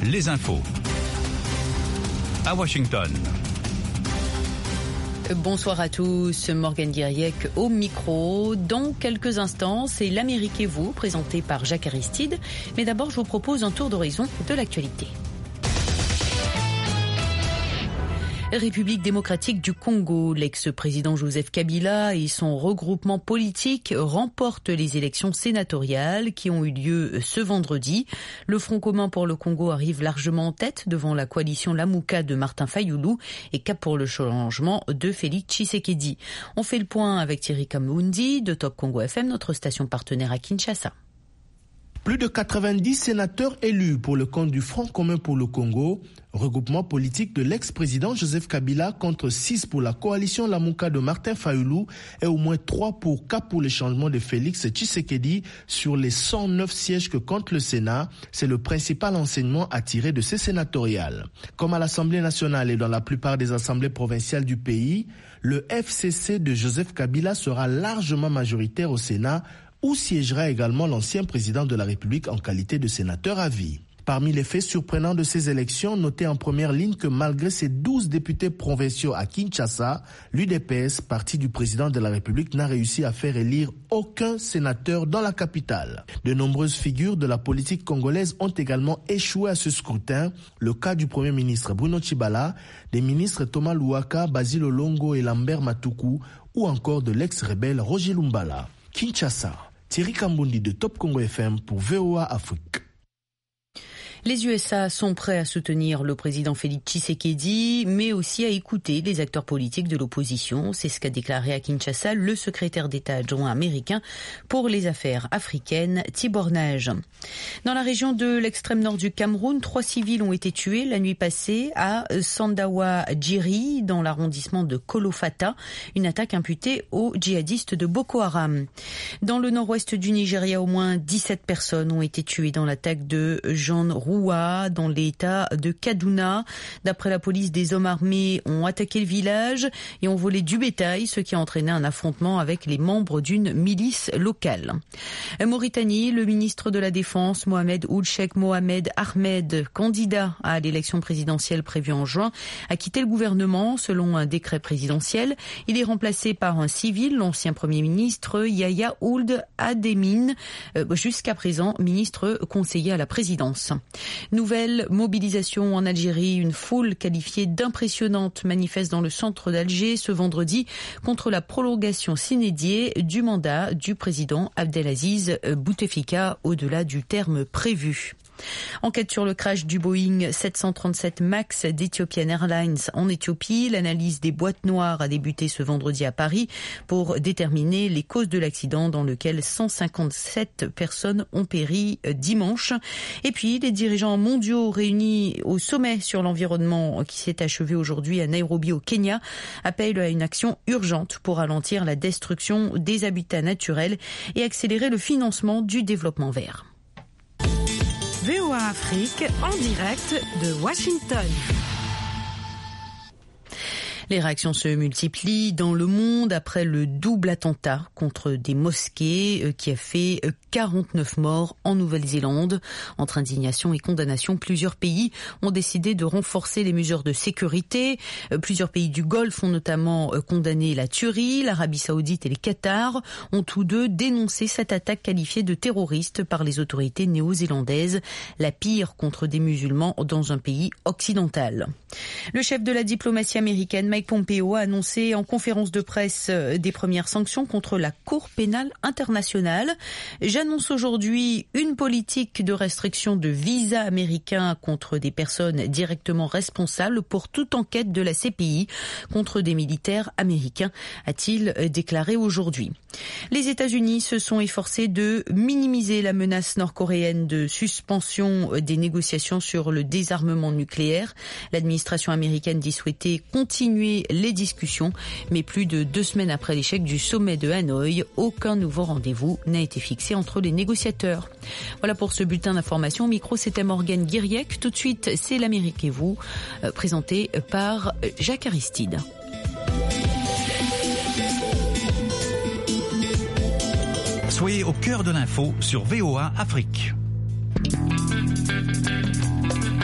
les infos. À Washington. Bonsoir à tous, Morgane Guiriec au micro. Dans quelques instants, c'est l'Amérique et vous, présenté par Jacques Aristide. Mais d'abord, je vous propose un tour d'horizon de l'actualité. République démocratique du Congo, l'ex-président Joseph Kabila et son regroupement politique remportent les élections sénatoriales qui ont eu lieu ce vendredi. Le Front commun pour le Congo arrive largement en tête devant la coalition Lamuka de Martin Fayulu et Cap pour le changement de Félix Tshisekedi. On fait le point avec Thierry Kamundi de Top Congo FM, notre station partenaire à Kinshasa. Plus de 90 sénateurs élus pour le compte du Front commun pour le Congo, regroupement politique de l'ex-président Joseph Kabila, contre 6 pour la coalition Lamuka de Martin Fayulu et au moins 3 pour Cap pour le changement de Félix Tshisekedi sur les 109 sièges que compte le Sénat. C'est le principal enseignement à tirer de ces sénatoriales. Comme à l'Assemblée nationale et dans la plupart des assemblées provinciales du pays, le FCC de Joseph Kabila sera largement majoritaire au Sénat, où siégera également l'ancien président de la République en qualité de sénateur à vie. Parmi les faits surprenants de ces élections, notez en première ligne que malgré ses 12 députés provinciaux à Kinshasa, l'UDPS, parti du président de la République, n'a réussi à faire élire aucun sénateur dans la capitale. De nombreuses figures de la politique congolaise ont également échoué à ce scrutin. Le cas du Premier ministre Bruno Tshibala, des ministres Thomas Louaka, Basil Olongo et Lambert Matuku, ou encore de l'ex-rebelle Roger Lumbala. Kinshasa, Thierry Kambundi de Top Congo FM pour VOA Afrique. Les USA sont prêts à soutenir le président Félix Tshisekedi, mais aussi à écouter les acteurs politiques de l'opposition. C'est ce qu'a déclaré à Kinshasa le secrétaire d'État adjoint américain pour les affaires africaines, Tibor Nage. Dans la région de l'extrême nord du Cameroun, 3 civils ont été tués la nuit passée à Sandawa Djiri, dans l'arrondissement de Kolofata, une attaque imputée aux djihadistes de Boko Haram. Dans le nord-ouest du Nigeria, au moins 17 personnes ont été tuées dans l'attaque de Jean Roux dans l'état de Kaduna. D'après la police, des hommes armés ont attaqué le village et ont volé du bétail, ce qui a entraîné un affrontement avec les membres d'une milice locale. Mauritanie, le ministre de la Défense, Mohamed Ould Cheikh Mohamed Ahmed, candidat à l'élection présidentielle prévue en juin, a quitté le gouvernement selon un décret présidentiel. Il est remplacé par un civil, l'ancien Premier ministre Yahya Ould Ademine, jusqu'à présent ministre conseiller à la présidence. Nouvelle mobilisation en Algérie, une foule qualifiée d'impressionnante manifeste dans le centre d'Alger ce vendredi contre la prolongation sine die du mandat du président Abdelaziz Bouteflika au-delà du terme prévu. Enquête sur le crash du Boeing 737 MAX d'Ethiopian Airlines en Éthiopie. L'analyse des boîtes noires a débuté ce vendredi à Paris pour déterminer les causes de l'accident dans lequel 157 personnes ont péri dimanche. Et puis, les dirigeants mondiaux réunis au sommet sur l'environnement qui s'est achevé aujourd'hui à Nairobi au Kenya appellent à une action urgente pour ralentir la destruction des habitats naturels et accélérer le financement du développement vert. VOA Afrique en direct de Washington. Les réactions se multiplient dans le monde après le double attentat contre des mosquées qui a fait 49 morts en Nouvelle-Zélande. Entre indignation et condamnation, plusieurs pays ont décidé de renforcer les mesures de sécurité. Plusieurs pays du Golfe ont notamment condamné la tuerie. L'Arabie Saoudite et les Qatar ont tous deux dénoncé cette attaque qualifiée de terroriste par les autorités néo-zélandaises, la pire contre des musulmans dans un pays occidental. Le chef de la diplomatie américaine, Mike Pompeo, a annoncé en conférence de presse des premières sanctions contre la Cour pénale internationale. J'annonce aujourd'hui une politique de restriction de visas américains contre des personnes directement responsables pour toute enquête de la CPI contre des militaires américains, a-t-il déclaré aujourd'hui. Les États-Unis se sont efforcés de minimiser la menace nord-coréenne de suspension des négociations sur le désarmement nucléaire. L'administration américaine dit souhaiter continuer les discussions, mais plus de 2 semaines après l'échec du sommet de Hanoï, aucun nouveau rendez-vous n'a été fixé entre les négociateurs. Voilà pour ce bulletin d'information. Au micro, c'était Morgane Guiriec. Tout de suite, c'est l'Amérique et vous, présenté par Jacques Aristide. Soyez au cœur de l'info sur VOA Afrique.